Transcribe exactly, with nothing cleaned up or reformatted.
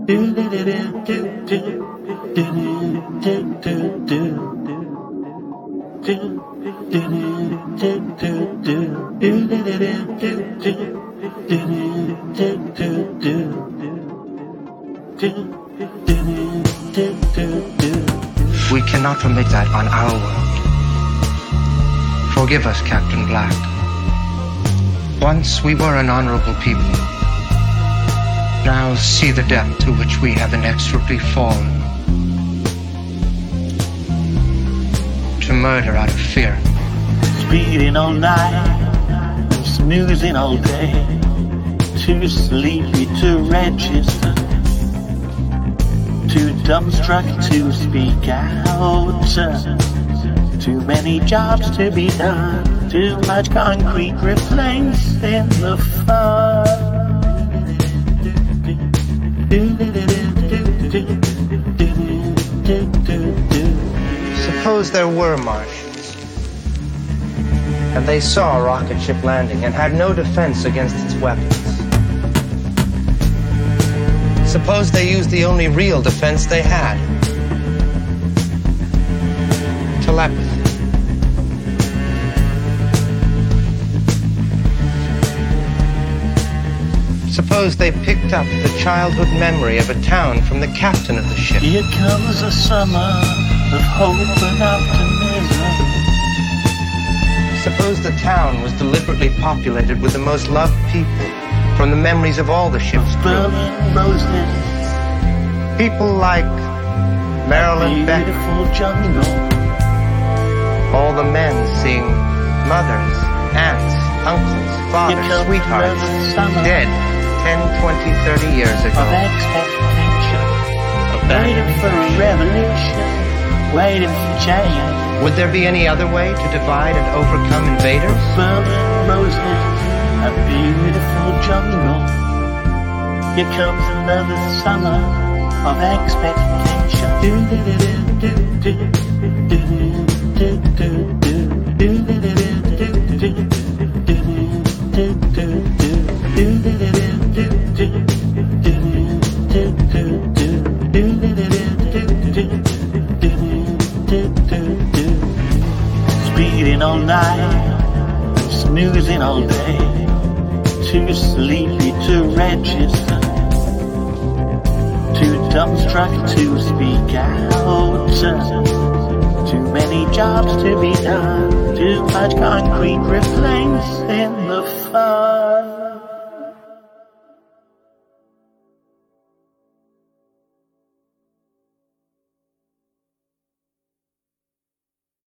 We cannot permit that on our world. Forgive us, Captain Black. Once we were an honorable people. Now see the depth to which we have inexorably fallen. To murder out of fear. Speeding all night, snoozing all day. Too sleepy to register. Too dumbstruck to speak out. Too many jobs to be done. Too much concrete replacing the fun. Suppose there were Martians, and they saw a rocket ship landing and had no defense against its weapons. Suppose they used the only real defense they had. Telepathy. Suppose they picked up the childhood memory of a town from the captain of the ship. Here comes a summer of hope and optimism. Suppose the town was deliberately populated with the most loved people from the memories of all the ship's crew. Burning roses. People like Marilyn Beck. Beautiful jungle. All the men seeing mothers, aunts, uncles, fathers, sweethearts, dead ten, twenty, thirty years ago. Of expectation. Waiting for a revolution. Waiting for change. Would there be any other way to divide and overcome invaders? Burning roses. A beautiful jungle. Here comes another summer of expectation. Speeding all night, snoozing all day. Too sleepy to register. Too dumbstruck to speak out. Too many jobs to be done. Too much concrete replacing the fun.